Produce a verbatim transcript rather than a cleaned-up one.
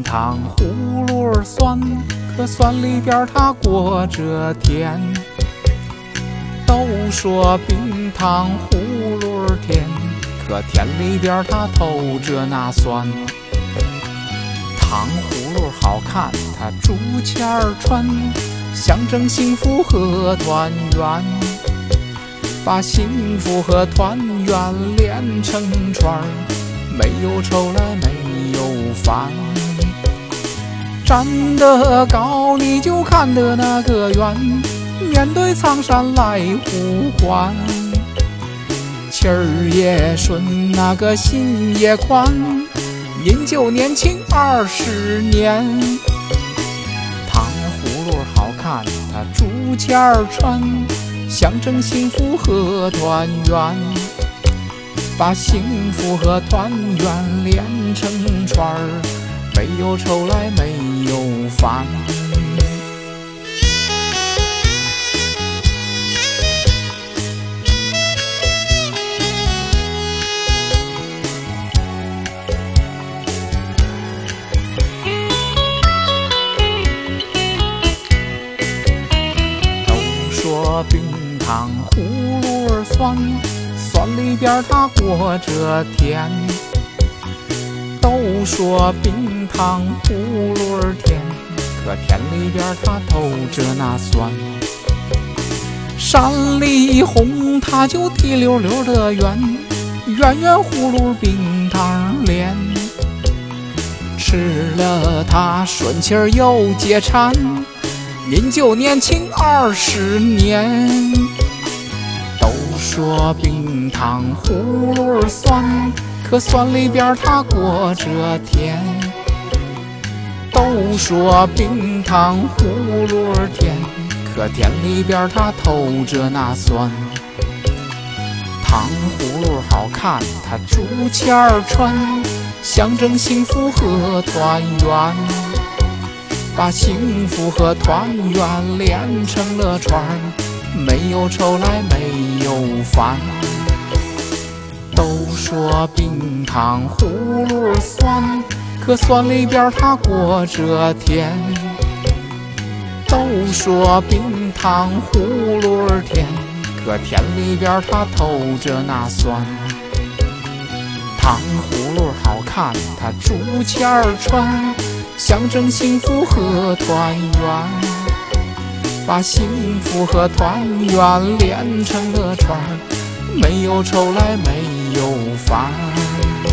糖葫芦酸，可酸里边它裹着甜。都说冰糖葫芦甜，可甜里边它透着那酸。糖葫芦好看，它竹签儿穿，象征幸福和团圆，把幸福和团圆连成串儿，没有愁来没有烦。站得高你就看得那个远，面对苍山来呼唤。气儿也顺，那个心也宽，您就年轻二十年。糖葫芦好看，它竹签儿穿，象征幸福和团圆，把幸福和团圆连成串儿，没有愁来没有烦。说冰糖葫芦酸，酸里边它裹着甜。都说冰糖葫芦甜，可甜里边它透着那酸。山里红它就滴溜溜的圆，圆圆葫芦冰糖莲。吃了它顺气儿又解馋，您就年轻二十年。都说冰糖葫芦酸，可酸里边它裹着甜。都说冰糖葫芦甜，可甜里边它透着那酸。糖葫芦好看，它竹签儿穿，象征幸福和团圆，把幸福和团圆连成了串儿，没有愁来没有烦。都说冰糖葫芦酸，可酸里边它裹着甜。都说冰糖葫芦甜，可甜里边它透着那酸。糖葫芦好看，它竹签儿穿，象征幸福和团圆，把幸福和团圆连成了串儿，没有愁来没有烦。